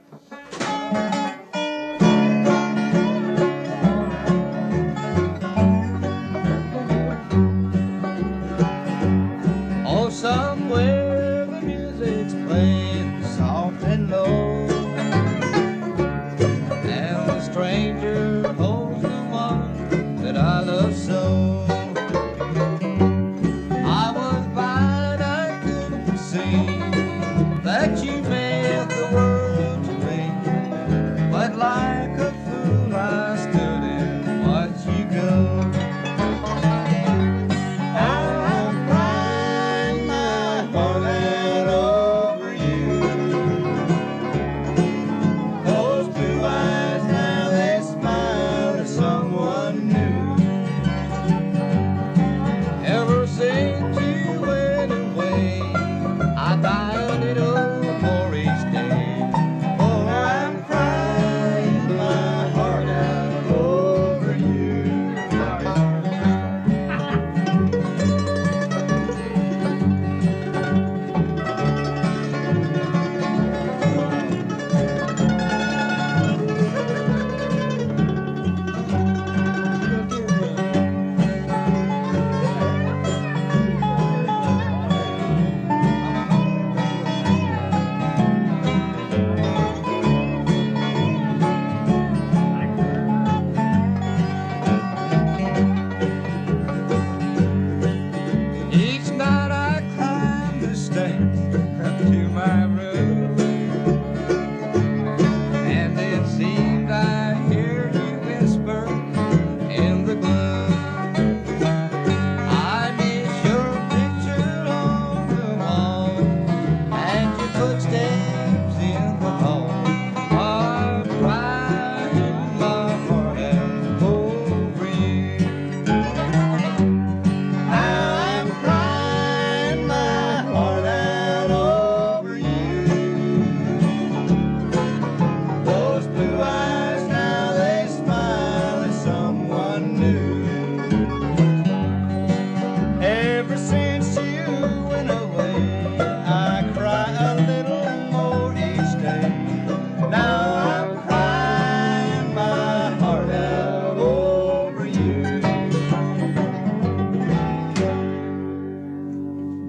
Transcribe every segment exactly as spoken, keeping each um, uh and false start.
Oh, somewhere the music's playing soft and low, and the stranger holds the one that I love so. I was blind, I couldn't see that you meant the world to me, but like a fool I stood and watched you go.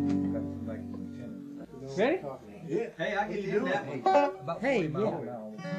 Ready? Yeah. Hey, I get in that one. Hey, yeah.